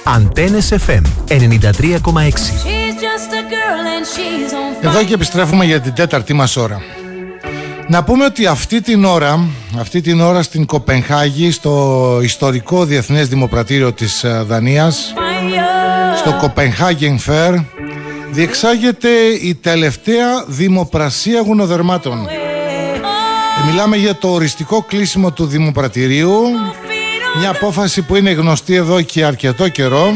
Αντένες FM 93,6. Εδώ και επιστρέφουμε για την τέταρτη μας ώρα. Να πούμε ότι αυτή την ώρα στην Κοπενχάγη, στο ιστορικό Διεθνές Δημοπρατήριο της Δανίας, στο Copenhagen Fair, διεξάγεται η τελευταία δημοπρασία γουνοδερμάτων. Μιλάμε για το οριστικό κλείσιμο του Δημοπρατηρίου, μια απόφαση που είναι γνωστή εδώ και αρκετό καιρό.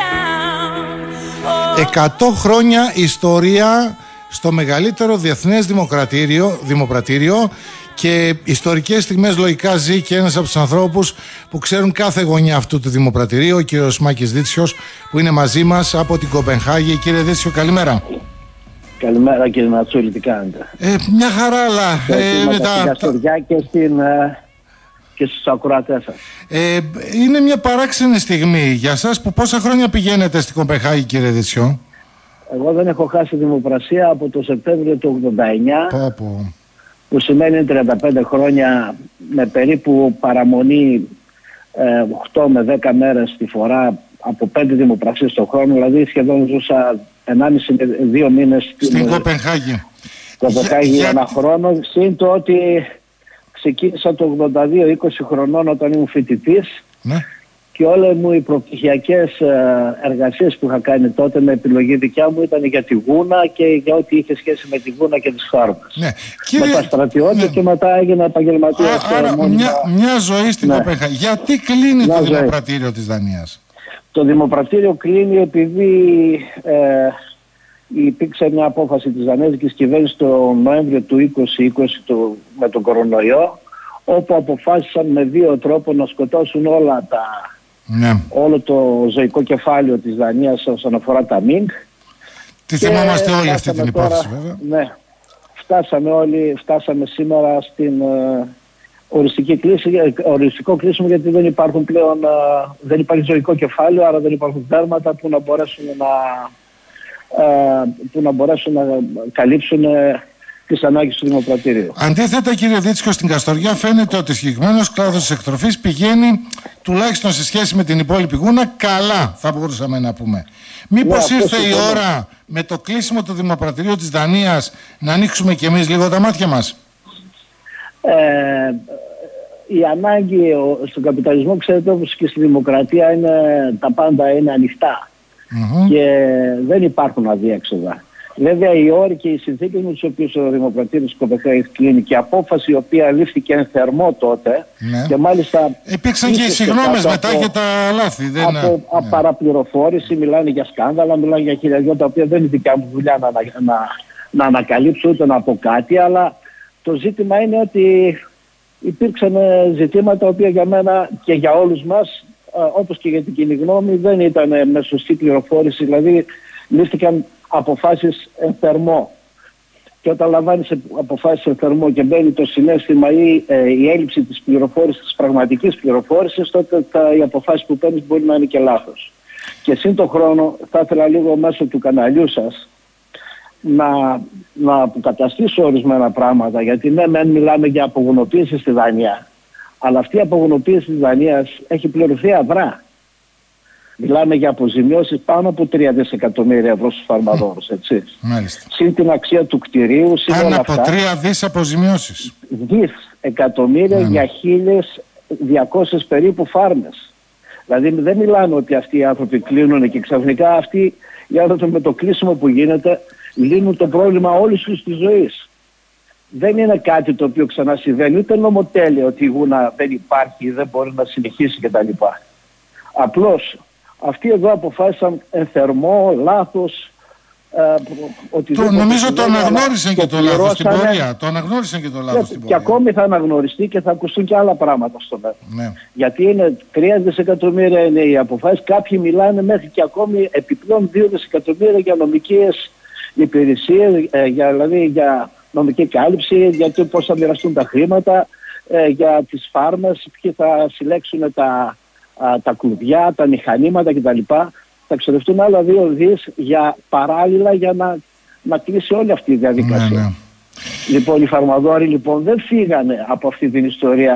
100 χρόνια ιστορία στο μεγαλύτερο διεθνές δημοπρατήριο, και ιστορικές στιγμές λογικά ζει και ένας από τους ανθρώπους που ξέρουν κάθε γωνιά αυτού του δημοπρατηρίου, ο κύριος Μάκης Δίτσιος, που είναι μαζί μας από την Κοπενχάγη. Κύριε Δίτσιο, καλημέρα. Καλημέρα κύριε Νατσούλη, τι κάνετε? Μια χαρά, αλλά στην Καστοριά και στους ακροατές σας. Είναι μια παράξενη στιγμή για σας, που πόσα χρόνια πηγαίνετε στην Κοπενχάγη, κύριε Δίτσιο? Εγώ δεν έχω χάσει δημοπρασία από το Σεπτέμβριο του 89, που σημαίνει 35 χρόνια με περίπου παραμονή 8 με 10 μέρες τη φορά, από 5 δημοπρασίες στον χρόνο, δηλαδή σχεδόν ζούσα 1,5 με 2 μήνες στην Κοπενχάγη. Ένα χρόνο, συν το ότι ξεκίνησα το 82, 20 χρονών όταν ήμουν φοιτητής, ναι. Και όλες μου οι προπτυχιακές εργασίες που είχα κάνει τότε με επιλογή δικιά μου ήταν για τη Γούνα και για ό,τι είχε σχέση με τη Γούνα και τις φάρμες. Ναι. Μετά στρατιώτης, ναι. Και μετά έγινα επαγγελματίας. Άρα μια ζωή στην, ναι. Κοπενχάγη. Γιατί κλείνει το Δημοπρατήριο της Δανίας? Το Δημοπρατήριο κλείνει επειδή υπήρξε μια απόφαση της δανέζικης κυβέρνησης το Νοέμβριο του 2020 με τον κορονοϊό, όπου αποφάσισαν με 2 τρόπους να σκοτώσουν όλο το ζωικό κεφάλαιο της Δανίας όσον αφορά τα ΜΙΝΚ. Τι θυμόμαστε όλοι αυτή την υπόθεση, βέβαια. Ναι, φτάσαμε σήμερα στην οριστικό κλείσιμο, γιατί δεν υπάρχουν πλέον, δεν υπάρχει ζωικό κεφάλαιο, άρα δεν υπάρχουν δέρματα που να μπορέσουν να καλύψουν τις ανάγκες του Δημοπρατήριου. Αντίθετα, κύριε Δίτσιο, στην Καστοριά φαίνεται ότι ο συγκεκριμένος κλάδος της εκτροφής πηγαίνει, τουλάχιστον σε σχέση με την υπόλοιπη Γούνα, καλά, θα μπορούσαμε να πούμε. Μήπως ήρθε η ώρα με το κλείσιμο του Δημοπρατηρίου της Δανίας να ανοίξουμε κι εμείς λίγο τα μάτια μας? Η ανάγκη στον καπιταλισμό, ξέρετε, όπως και στη δημοκρατία, τα πάντα είναι ανοιχτά. Και δεν υπάρχουν αδιέξοδα. Βέβαια, οι όροι και οι συνθήκες με τις οποίες ο Δημοπρατήριος της Κοπενχάγης κλείνει και η απόφαση η οποία λήφθηκε εν θερμό τότε, ναι. Και μάλιστα υπήρξαν και οι συγγνώμες μετά για τα λάθη. Από παραπληροφόρηση, μιλάνε για σκάνδαλα, μιλάνε για χιλιαδιό, τα οποία δεν είναι δικιά μου δουλειά να ανακαλύψω ούτε να πω κάτι, αλλά το ζήτημα είναι ότι υπήρξαν ζητήματα τα οποία για μένα και για όλους μας, όπως και για την κοινή γνώμη, δεν ήταν με σωστή πληροφόρηση, δηλαδή λήφθηκαν αποφάσεις εν θερμό. Και όταν λαμβάνεις αποφάσεις εν θερμό και μπαίνει το συναίσθημα ή η έλλειψη της πληροφόρησης, της πραγματικής πληροφόρησης, τότε οι αποφάσεις που παίρνεις μπορεί να είναι και λάθος. Και σύν το χρόνο θα ήθελα λίγο μέσω του καναλιού σας να αποκαταστήσω ορισμένα πράγματα, γιατί ναι, μεν μιλάμε για απογονοποίηση στη Δανία, αλλά αυτή η απογονοποίηση της Δανίας έχει πληρωθεί αδρά. Μιλάμε για αποζημιώσεις πάνω από 3 δισεκατομμύρια ευρώ στους φαρμαδόρους, έτσι. Μάλιστα. Συν την αξία του κτηρίου, συν όλα αυτά. Πάνω από 3 δις αποζημιώσεις. Δισεκατομμύρια για 1.200 περίπου φάρμες. Δηλαδή δεν μιλάμε ότι αυτοί οι άνθρωποι κλείνουν και ξαφνικά αυτοί οι άνθρωποι με το κλείσιμο που γίνεται λύνουν το πρόβλημα όλης τους της ζωής. Δεν είναι κάτι το οποίο ξανά συμβαίνει, ούτε νομοτέλεια ότι η Γούνα δεν υπάρχει, δεν μπορεί να συνεχίσει κτλ. Απλώς αυτοί εδώ αποφάσισαν εν θερμό, λάθος. Νομίζω το αναγνώρισαν και το λάθος στην πορεία. Το αναγνώρισαν και το λάθος στην πορεία. Και ακόμη θα αναγνωριστεί και θα ακουστούν και άλλα πράγματα στο μέλλον. Ναι. Γιατί είναι 3 δισεκατομμύρια είναι οι αποφάσεις. Κάποιοι μιλάνε μέχρι και ακόμη επιπλέον 2 δισεκατομμύρια για νομικές υπηρεσίες, δηλαδή για νομική κάλυψη, για το πώς θα μοιραστούν τα χρήματα, για τις φάρμες, ποιοι θα συλλέξουν τα κλουβιά, τα μηχανήματα κτλ. Θα ξοδευτούν άλλα 2 δις παράλληλα για να κλείσει όλη αυτή η διαδικασία. Ναι. Λοιπόν, οι φαρμαδόροι δεν φύγανε από αυτή την ιστορία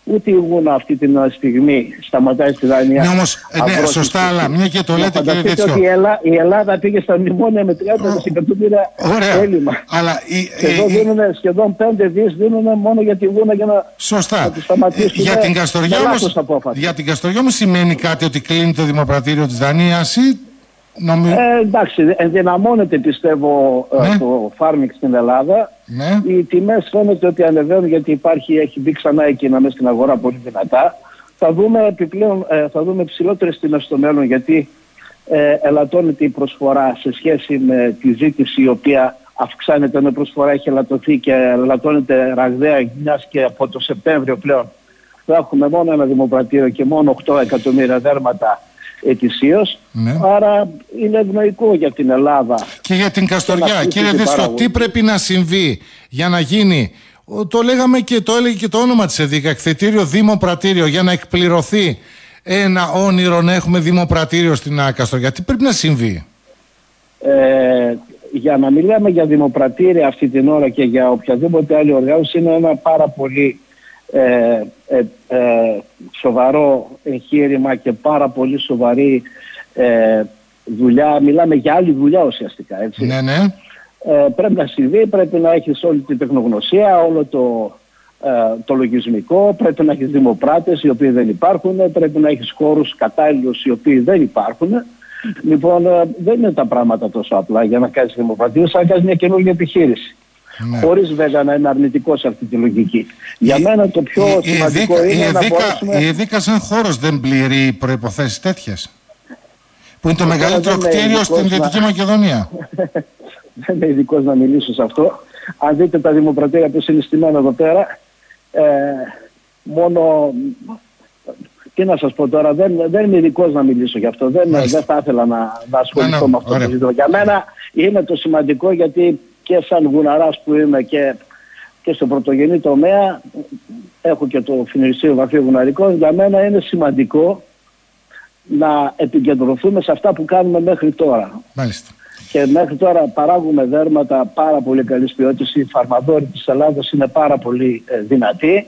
Ούτε η Γούνα αυτή τη στιγμή σταματάει στη Δανία. Ναι, όμως, ναι, σωστά, αλλά μια και το λέτε, κύριε Τέτσιο. Ότι η Ελλάδα πήγε στα μνημόνια με 30 δισεκατομμύρια έλλειμμα. Αλλά σχεδόν 5 δις δίνουν μόνο για τη Γούνα για να, σωστά. Να τη σταματήσουν. Για την Καστοριά όμως σημαίνει κάτι ότι κλείνει το Δημοπρατήριο της Δανίας ή... Εντάξει, ενδυναμώνεται πιστεύω το φάρμικ στην Ελλάδα. Ναι. Οι τιμές φαίνεται ότι ανεβαίνουν γιατί έχει μπει ξανά εκείνα μέσα στην αγορά πολύ δυνατά. Θα δούμε επιπλέον, θα δούμε ψηλότερες τιμές στο μέλλον γιατί ελαττώνεται η προσφορά σε σχέση με τη ζήτηση η οποία αυξάνεται με προσφορά, έχει ελαττωθεί και ελαττώνεται ραγδαία, μιας και από το Σεπτέμβριο πλέον θα έχουμε μόνο ένα δημοπρατήριο και μόνο 8 εκατομμύρια δέρματα ετησίως. Ναι. Άρα είναι ευνοϊκό για την Ελλάδα. Και για την Καστοριά. Κύριε Δέσιο, τι πρέπει να συμβεί για να γίνει, το λέγαμε και το έλεγε και το όνομα της ΕΔΙΚΑ, εκθετήριο δημοπρατήριο, για να εκπληρωθεί ένα όνειρο να έχουμε δημοπρατήριο στην Καστοριά? Τι πρέπει να συμβεί? Για να μιλάμε για δημοπρατήρια αυτή την ώρα και για οποιαδήποτε άλλη οργάνωση είναι ένα πάρα πολύ σοβαρό εγχείρημα και πάρα πολύ σοβαρή δουλειά. Μιλάμε για άλλη δουλειά ουσιαστικά, έτσι. Ναι, ναι. Πρέπει να συμβεί, πρέπει να έχεις όλη την τεχνογνωσία, όλο το λογισμικό, πρέπει να έχεις δημοπράτες οι οποίοι δεν υπάρχουν, πρέπει να έχεις χώρους κατάλληλους οι οποίοι δεν υπάρχουν. Λοιπόν, δεν είναι τα πράγματα τόσο απλά για να κάνεις δημοπρατία, σαν να κάνεις μια καινούργια επιχείρηση. Ναι. Χωρίς βέβαια να είναι αρνητικό σε αυτή τη λογική. Για μένα το πιο σημαντικό είναι να μπορέσουμε... Η ΕΔΙΚΑ σαν χώρος δεν πληρεί προϋποθέσεις τέτοιες, που είναι το μεγαλύτερο κτίριο στην Δυτική Μακεδονία. Δεν είμαι ειδικός να μιλήσω σε αυτό. Αν δείτε τα δημοπρατήρια που είναι στημένα εδώ πέρα, μόνο... Τι να σας πω τώρα, δεν είμαι ειδικός να μιλήσω γι' αυτό. Δεν θα ήθελα να ασχοληθώ με αυτό το ζήτημα. Για μένα είναι το σημαντικό, γιατί και σαν γουναράς που είμαι και στο πρωτογενή τομέα, έχω και το φινιριστήριο Γραφείο Γουναρικών, για μένα είναι σημαντικό να επικεντρωθούμε σε αυτά που κάνουμε μέχρι τώρα. Μάλιστα. Και μέχρι τώρα παράγουμε δέρματα πάρα πολύ καλής ποιότητας. Οι φαρμαδόροι της Ελλάδας είναι πάρα πολύ δυνατοί.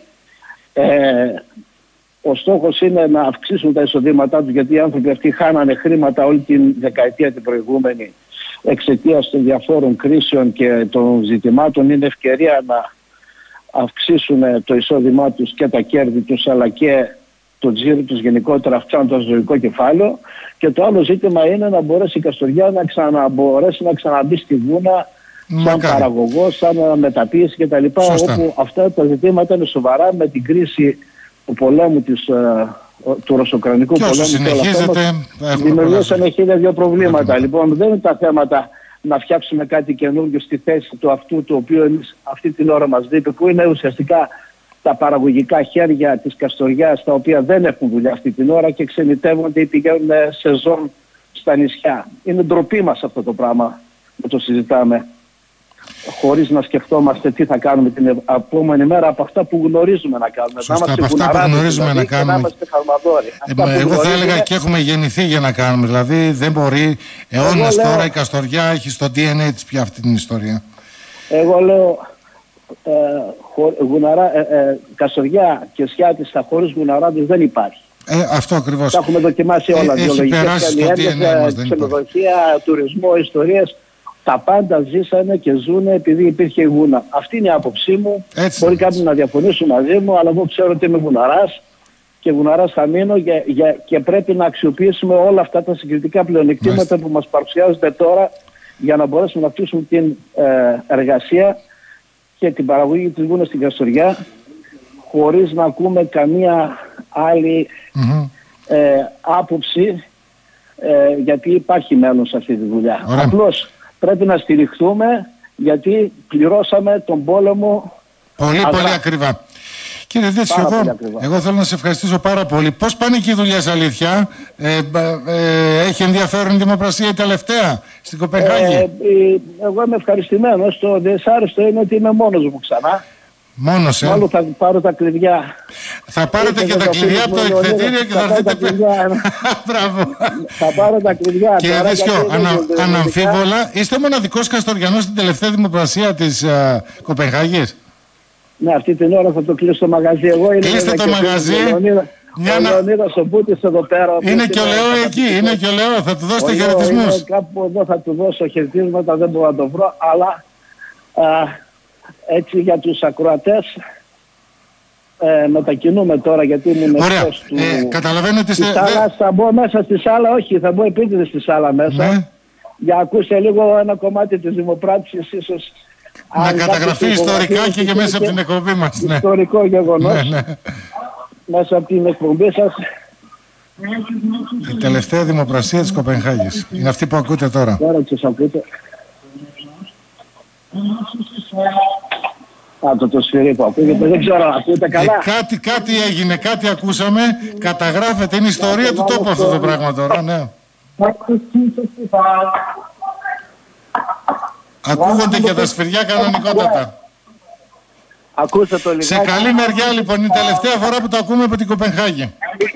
Ο στόχος είναι να αυξήσουν τα εισοδήματά τους, γιατί οι άνθρωποι αυτοί χάνανε χρήματα όλη την δεκαετία την προηγούμενη εξαιτίας των διαφόρων κρίσεων και των ζητημάτων. Είναι ευκαιρία να αυξήσουν το εισόδημά τους και τα κέρδη τους, αλλά και το τζίρο τους γενικότερα, αυξάνοντας το ζωικό κεφάλαιο. Και το άλλο ζήτημα είναι να μπορέσει η Καστοριά να ξαναμπεί στη Βούνα σαν παραγωγός, σαν μεταποίηση κτλ. Όπου αυτά τα ζητήματα είναι σοβαρά με την κρίση του πολέμου του Ρωσοκρανικού πολέμου και όλα αυτά δημιουργήσαν 1.002 προβλήματα. Λοιπόν, δεν είναι τα θέματα να φτιάξουμε κάτι καινούργιο στη θέση του αυτού το οποίο εμείς αυτή την ώρα μας δείτε, που είναι ουσιαστικά τα παραγωγικά χέρια της Καστοριάς, τα οποία δεν έχουν δουλειά αυτή την ώρα και ξενιτεύονται ή πηγαίνουν σεζόν στα νησιά. Είναι ντροπή μας αυτό το πράγμα που το συζητάμε, χωρίς να σκεφτόμαστε τι θα κάνουμε την επόμενη μέρα από αυτά που γνωρίζουμε να κάνουμε. Σωστά, από αυτά που γνωρίζουμε να κάνουμε. Εγώ θα έλεγα και έχουμε γεννηθεί για να κάνουμε. Δηλαδή δεν μπορεί αιώνες τώρα η Καστοριά έχει στο DNA της πια αυτή την ιστορία. Εγώ λέω Καστοριά και Σιάτισσα χωρίς γουναράδες δεν υπάρχει. Αυτό ακριβώς. Τα έχουμε δοκιμάσει όλα. Βιολογικές καλλιέργειες, ξενοδοχεία, τουρισμό, ιστορίες. Τα πάντα ζήσανε και ζουνε επειδή υπήρχε η Γούνα. Αυτή είναι η άποψή μου. Μπορεί κάποιοι να διαφωνήσουν μαζί μου, αλλά εγώ ξέρω ότι είμαι γουναράς και γουναράς θα μείνω και πρέπει να αξιοποιήσουμε όλα αυτά τα συγκριτικά πλεονεκτήματα που μας παρουσιάζονται τώρα για να μπορέσουμε να αυξήσουμε την εργασία και την παραγωγή της Γούνας στην Καστοριά, χωρίς να ακούμε καμία άλλη άποψη, γιατί υπάρχει μέλλον σε αυτή τη δουλειά. Απλώς πρέπει να στηριχθούμε, γιατί πληρώσαμε τον πόλεμο πολύ ακριβά. Κύριε Δέσιο, εγώ θέλω να σε ευχαριστήσω πάρα πολύ. Πώς πάνε και οι δουλειές, αλήθεια? Έχει ενδιαφέρον η δημοπρασία η τελευταία στην Κοπενχάγη? Εγώ είμαι ευχαριστημένος. Το δυσάρεστο είναι ότι είμαι μόνος μου ξανά. Μόνος, Μάλλον θα πάρω τα κλειδιά. Θα πάρετε και τα κλειδιά από το εκθετήριο και θα έρθετε πίσω. Μπράβο. Θα πάρω τα κλειδιά. Κύριε Δέσιο, αναμφίβολα είστε μοναδικός Καστοριανός στην τελευταία δημοπρασία της Κοπενχάγης. Ναι, αυτή την ώρα θα το κλείσω το μαγαζί. Εγώ είναι. Κλείστε το μαγαζί. Ο Λεωνίδας ο Μπούτης εδώ πέρα. Είναι και ο Λεό εκεί, είναι και ο Λεό. Θα του δώσετε χαιρετισμούς. Κάπου εδώ θα του δώσω χαιρετίσματα, δεν μπορώ να το βρω, αλλά έτσι για τους ακροατές μετακινούμε τώρα γιατί ήμουν εκτός του... Καταλαβαίνω ότι θα μπω μέσα στη σάλα, όχι, θα μπω επίτηδες στη σάλα μέσα. Ναι. Για να ακούσετε λίγο ένα κομμάτι της δημοπράτησης, ίσως να καταγραφεί ιστορικά και μέσα από την εκπομπή μας. Ιστορικό γεγονός. Ναι. Μέσα από την εκπομπή σας. Η τελευταία δημοπρασία της Κοπενχάγης. Είναι αυτή που ακούτε τώρα. Τώρα τις ακούτε. Το σφυρί που ακούγεται, δεν ξέρω, ακούτε καλά. Κάτι έγινε, κάτι ακούσαμε. Καταγράφεται, είναι η ιστορία του τόπου αυτό το πράγμα τώρα, ναι. Ακούγονται και τα σφυριά κανονικότατα. Ακούστε το λιγάκι. Σε καλή μεριά λοιπόν, είναι η τελευταία φορά που το ακούμε από την Κοπενχάγη.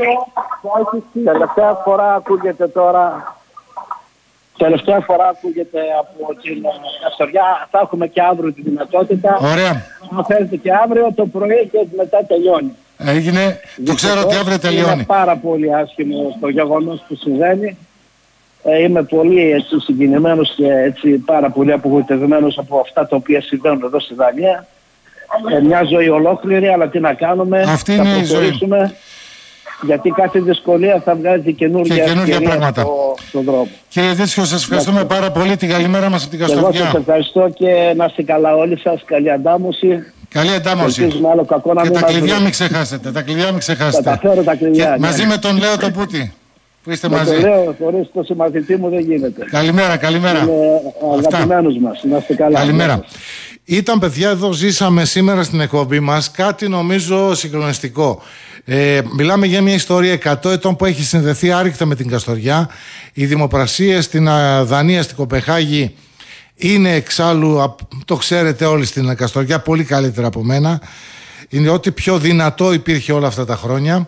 Τελευταία φορά ακούγεται τώρα. Τελευταία φορά ακούγεται από την Καστοριά. Θα έχουμε και αύριο τη δυνατότητα. Ωραία. Αν θέλετε και αύριο το πρωί και μετά τελειώνει. Έγινε. Το ξέρω ότι αύριο τελειώνει. Είναι πάρα πολύ άσχημο το γεγονός που συμβαίνει. Είμαι πολύ έτσι συγκινημένος και έτσι πάρα πολύ απογοητευμένος από αυτά τα οποία συμβαίνουν εδώ στη Δανία. Μια ζωή ολόκληρη, αλλά τι να κάνουμε. Αυτή είναι η ζωή. Γιατί κάθε δυσκολία θα βγάζει καινούργια πράγματα στον δρόμο. Κύριε Δίτσιο, σας ευχαριστούμε πάρα πολύ. Την καλημέρα μας από την Καστοριά. Εγώ σας ευχαριστώ και να είστε καλά όλοι σας. Καλή αντάμωση. Καλή αντάμωση. Και τα κλειδιά μην ξεχάσετε. Τα φέρω τα κλειδιά. Μαζί με τον Λέο τον Μπούτη. Που είστε μαζί. Το λέω, χωρίς το συμμαθητή μου δεν γίνεται. Καλημέρα. Είναι αγαπημένος μας. Να είστε καλά. Καλημέρα. Ήταν, παιδιά, εδώ ζήσαμε σήμερα στην εκπομπή μας κάτι νομίζω συγκλονιστικό. Μιλάμε για μια ιστορία 100 ετών που έχει συνδεθεί άρρηκτα με την Καστοριά. Οι δημοπρασίες στην Δανία, στην Κοπενχάγη, είναι εξάλλου, το ξέρετε όλοι στην Καστοριά, πολύ καλύτερα από μένα. Είναι ό,τι πιο δυνατό υπήρχε όλα αυτά τα χρόνια.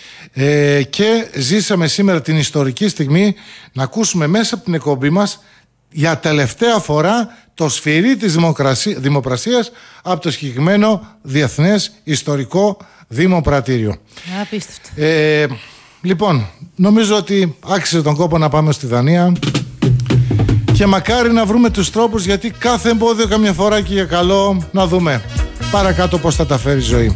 Και ζήσαμε σήμερα την ιστορική στιγμή να ακούσουμε μέσα από την εκπομπή μας για τελευταία φορά το σφυρί της δημοπρασίας από το συγκεκριμένο Διεθνές Ιστορικό Δημοπρατήριο. Απίστευτο. Λοιπόν, νομίζω ότι άξιζε τον κόπο να πάμε στη Δανία και μακάρι να βρούμε τους τρόπους, γιατί κάθε εμπόδιο καμιά φορά και για καλό να δούμε παρακάτω πώς θα τα φέρει η ζωή.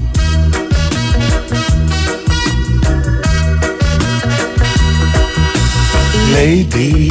Lady